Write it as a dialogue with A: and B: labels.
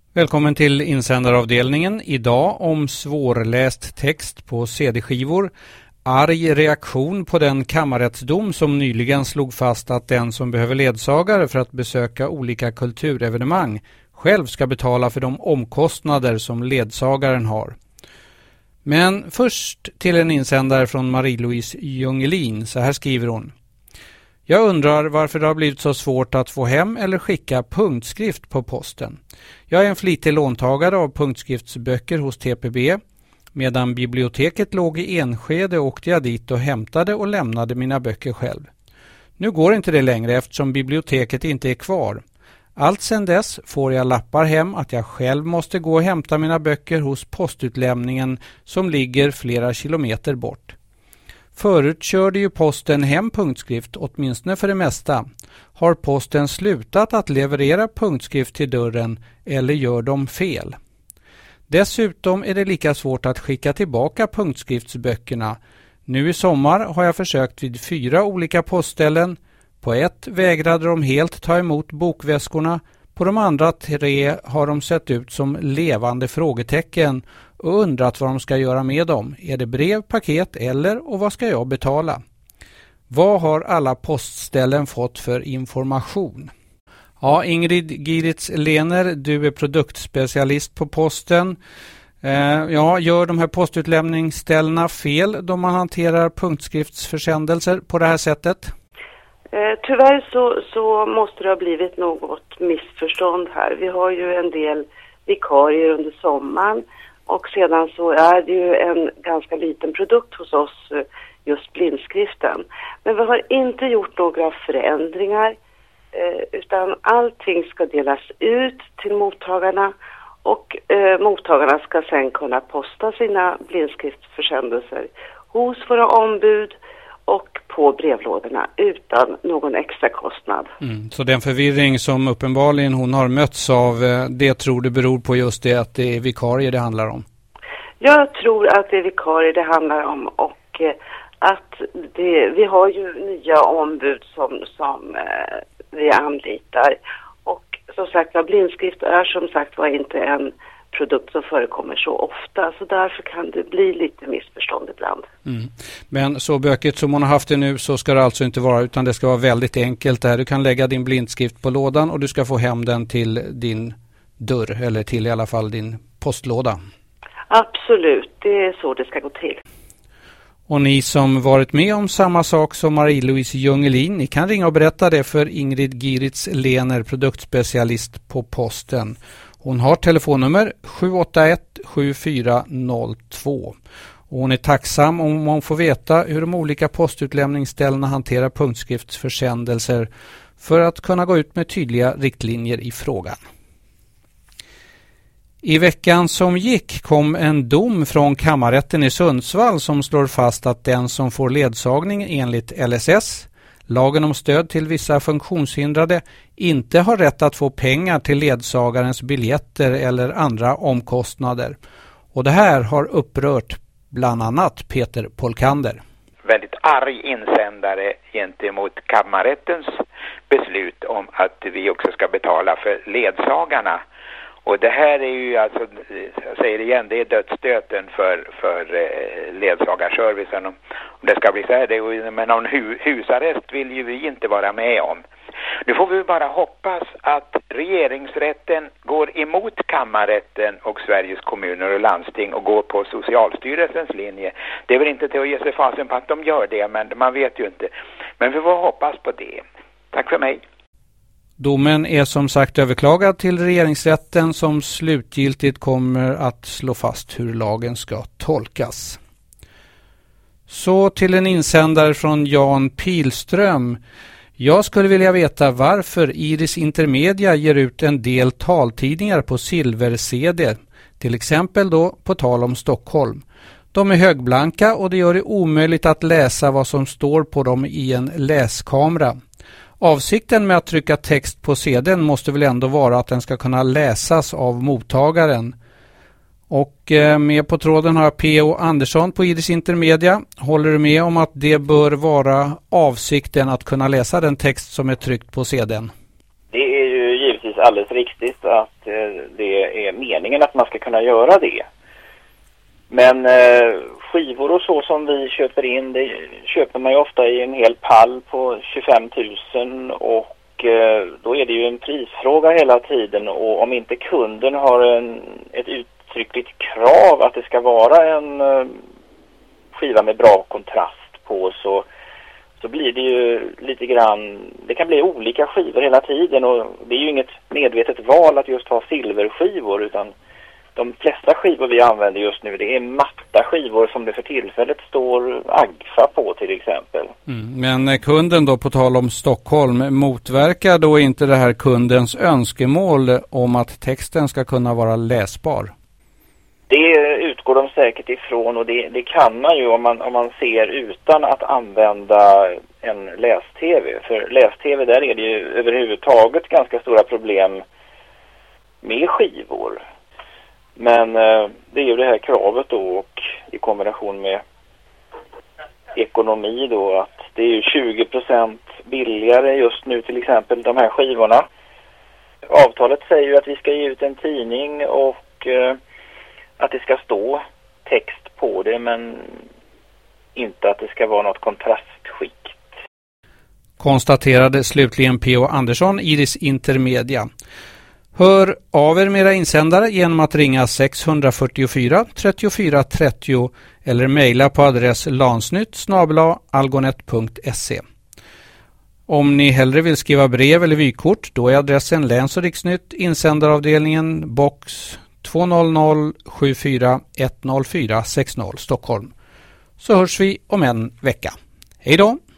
A: Välkommen till insändaravdelningen. Idag om svårläst text på CD-skivor. Arg reaktion på den kammarrättsdom som nyligen slog fast att den som behöver ledsagare för att besöka olika kulturevenemang själv ska betala för de omkostnader som ledsagaren har. Men först till en insändare från Marie-Louise Jungelin. Så här skriver hon. Jag undrar varför det har blivit så svårt att få hem eller skicka punktskrift på posten. Jag är en flitig låntagare av punktskriftsböcker hos TPB. Medan biblioteket låg i Enskede åkte jag dit och hämtade och lämnade mina böcker själv. Nu går inte det längre eftersom biblioteket inte är kvar. Allt sedan dess får jag lappar hem att jag själv måste gå och hämta mina böcker hos postutlämningen som ligger flera kilometer bort. Förut körde ju posten hem punktskrift, åtminstone för det mesta. Har posten slutat att leverera punktskrift till dörren eller gör de fel? Dessutom är det lika svårt att skicka tillbaka punktskriftsböckerna. Nu i sommar har jag försökt vid 4 olika postställen. På ett vägrade de helt ta emot bokväskorna. På de andra 3 har de sett ut som levande frågetecken och undrat vad de ska göra med dem. Är det brev, paket eller och vad ska jag betala? Vad har alla postställen fått för information? Ja, Ingrid Giritz-Lehner, du är produktspecialist på posten. Gör de här postutlämningsställena fel då man hanterar punktskriftsförsändelser på det här sättet?
B: Tyvärr så måste det ha blivit något missförstånd här. Vi har ju en del vikarier under sommaren och sedan så är det ju en ganska liten produkt hos oss, just blindskriften. Men vi har inte gjort några förändringar utan allting ska delas ut till mottagarna och mottagarna ska sen kunna posta sina blindskriftsförsändelser hos våra ombud och på brevlådorna utan någon extra kostnad.
A: Så den förvirring som uppenbarligen hon har mötts av, det tror du beror på just det att det är vikarier det handlar om?
B: Jag tror att det är vikarier det handlar om och att vi har ju nya ombud som vi anlitar. Och som sagt, blindskrift är som sagt var inte en produkt som förekommer så ofta. Så därför kan det bli lite missförstånd ibland.
A: Men så bökigt som hon har haft det nu så ska det alltså inte vara, utan det ska vara väldigt enkelt där. Du kan lägga din blindskrift på lådan och du ska få hem den till din dörr eller till i alla fall din postlåda.
B: Absolut, det är så det ska gå till.
A: Och ni som varit med om samma sak som Marie-Louise Jungelin, ni kan ringa och berätta det för Ingrid Giritz-Lehner, produktspecialist på posten. Hon har telefonnummer 781-7402. Och hon är tacksam om hon får veta hur de olika postutlämningsställena hanterar punktskriftsförsändelser för att kunna gå ut med tydliga riktlinjer i frågan. I veckan som gick kom en dom från kammarrätten i Sundsvall som slår fast att den som får ledsagning enligt LSS, lagen om stöd till vissa funktionshindrade, inte har rätt att få pengar till ledsagarens biljetter eller andra omkostnader. Och det här har upprört bland annat Peter Polkander.
C: Väldigt arg insändare gentemot kammarrättens beslut om att vi också ska betala för ledsagarna. Och det här är ju alltså, jag säger igen, det är dödsstöten för ledsagarservicen. Om det ska bli så här, men någon husarrest vill ju vi inte vara med om. Nu får vi bara hoppas att regeringsrätten går emot kammarrätten och Sveriges kommuner och landsting och går på Socialstyrelsens linje. Det är väl inte till att ge sig fasen på att de gör det, men man vet ju inte. Men vi får hoppas på det. Tack för mig.
A: Domen är som sagt överklagad till regeringsrätten som slutgiltigt kommer att slå fast hur lagen ska tolkas. Så till en insändare från Jan Pilström. Jag skulle vilja veta varför Iris Intermedia ger ut en del taltidningar på silver-CD, till exempel då på tal om Stockholm. De är högblanka och det gör det omöjligt att läsa vad som står på dem i en läskamera. Avsikten med att trycka text på CD:n måste väl ändå vara att den ska kunna läsas av mottagaren. Och med på tråden har jag P.O. Andersson på Iris Intermedia. Håller du med om att det bör vara avsikten att kunna läsa den text som är tryckt på CD:n?
D: Det är ju givetvis alldeles riktigt att det är meningen att man ska kunna göra det. Men skivor och så som vi köper in, det köper man ju ofta i en hel pall på 25 000 och då är det ju en prisfråga hela tiden, och om inte kunden har ett uttryckligt krav att det ska vara en skiva med bra kontrast på, så blir det ju lite grann, det kan bli olika skivor hela tiden, och det är ju inget medvetet val att just ha silverskivor, utan de flesta skivor vi använder just nu, det är matta skivor som det för tillfället står Agfa på till exempel.
A: Men kunden då, på tal om Stockholm, motverkar då inte det här kundens önskemål om att texten ska kunna vara läsbar?
D: Det utgår de säkert ifrån, och det kan man ju om man ser utan att använda en läs-tv. För läs-tv, där är det ju överhuvudtaget ganska stora problem med skivor. Men det är ju det här kravet då, och i kombination med ekonomi då, att det är ju 20% billigare just nu till exempel de här skivorna. Avtalet säger ju att vi ska ge ut en tidning och att det ska stå text på det, men inte att det ska vara något kontrastskikt.
A: Konstaterade slutligen P.O. Andersson, Iris Intermedia. Hör av er med era insändare genom att ringa 644 34 30 eller mejla på adress lansnytt@algonet.se. Om ni hellre vill skriva brev eller vykort, då är adressen Läns- och Riksnytt, insändaravdelningen, box 200 74 104 60 Stockholm. Så hörs vi om en vecka. Hej då!